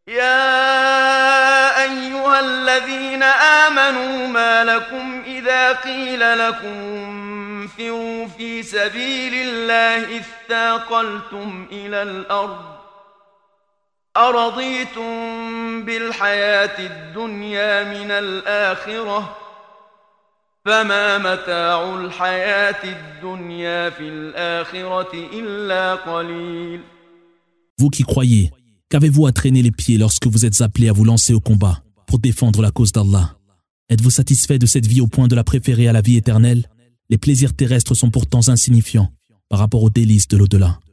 يا أيها الذين آمنوا ما لكم إذا قيل لكم انفروا في سبيل الله اثاقلتم إلى الأرض أرضيتم بالحياة الدنيا من الآخرة فما متاع الحياة الدنيا في الآخرة إلا قليل. Vous qui croyez, qu'avez-vous à traîner les pieds lorsque vous êtes appelés à vous lancer au combat pour défendre la cause d'Allah? Êtes-vous satisfait de cette vie au point de la préférer à la vie éternelle? Les plaisirs terrestres sont pourtant insignifiants par rapport aux délices de l'au-delà.